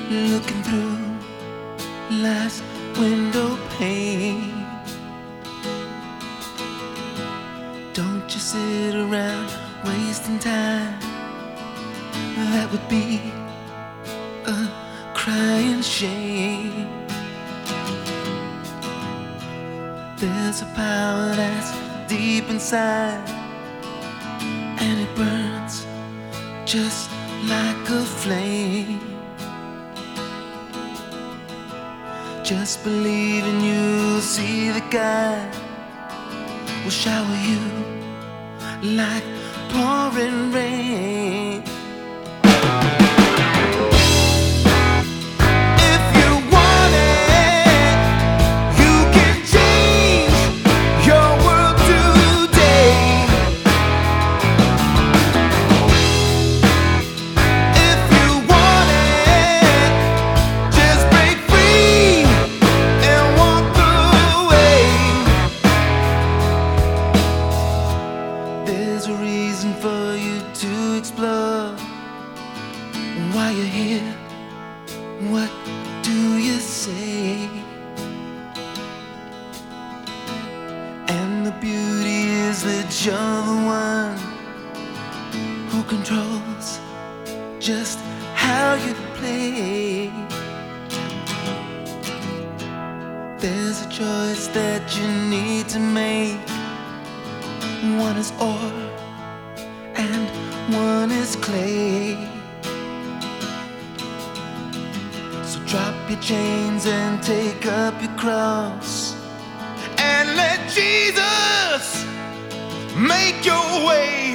looking through life's window pane. Don't you sit around wasting time. That would be a crying shame. There's a power that's deep inside, and it burns just like a flame. Just believe and you'll see the God will shower you like pouring rain. There's a reason for you to explore. Why you're here, what do you say? And the beauty is that you're the one who controls just how you play. There's a choice that you need to make. One is ore and one is clay. So drop your chains and take up your cross, and let Jesus make your way.